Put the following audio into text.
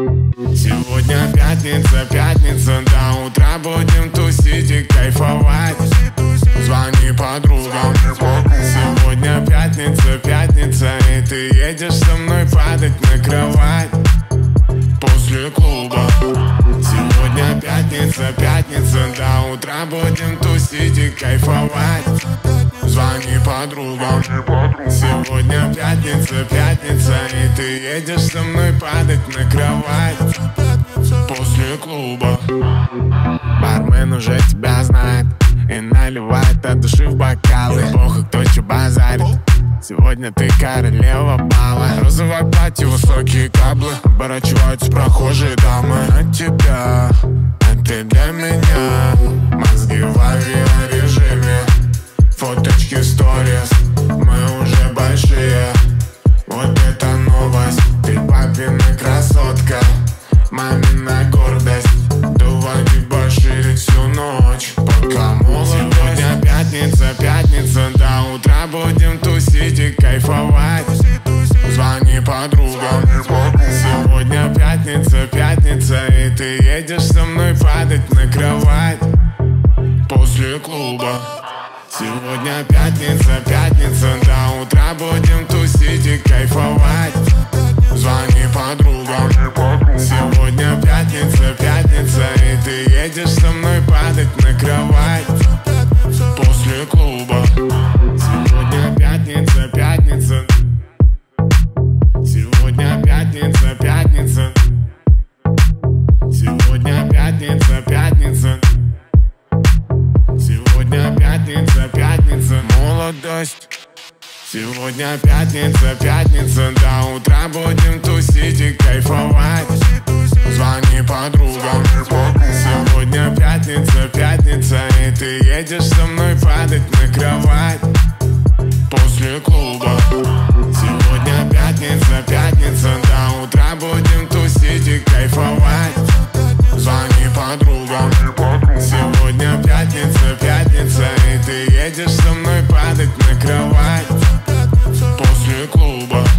Сегодня пятница, пятница, до утра будем тусить и кайфовать. Звони подругам. Сегодня пятница, пятница, и ты едешь со мной падать на кровать после клуба. Сегодня пятница, пятница, до утра будем тусить и кайфовать. Звони подругам. Сегодня пятница, пятница, и ты едешь со мной падать на кровать после клуба. Бармен уже тебя знает и наливает от души в бокалы. Похуй, кто чё базарит. Сегодня ты королева бала. Розовое платье, высокие каблы. Оборачиваются прохожие дамы от тебя, а ты для меня. Мозги в авиарежиме, фоточки, сторис, мы уже большие. Вот это новость. Ты папина красотка, мамина гордость. Давай дебоширить всю ночь, пока молодость. Сегодня пятница, пятница, до утра будем тусить и кайфовать. Звони подругам. Сегодня пятница, пятница, и ты едешь со мной падать на кровать после клуба. Сегодня пятница, пятница, до утра будем тусить и кайфовать. Звони подругам. Сегодня пятница, пятница, и ты едешь со мной падать на кровать после клуба. Сегодня пятница, пятница. Сегодня пятница, пятница. Сегодня пятница, пятница. Сегодня пятница, пятница, молодость. Сегодня пятница, пятница, до утра будем тусить и кайфовать. Звони подругам. Сегодня пятница, пятница, и ты едешь со мной падать на кровать после клуба. Сегодня пятница, пятница, до утра будем тусить и кайфовать. Звони подругам. Сегодня пятница, пятница, и ты едешь со мной падать на кровать после клуба.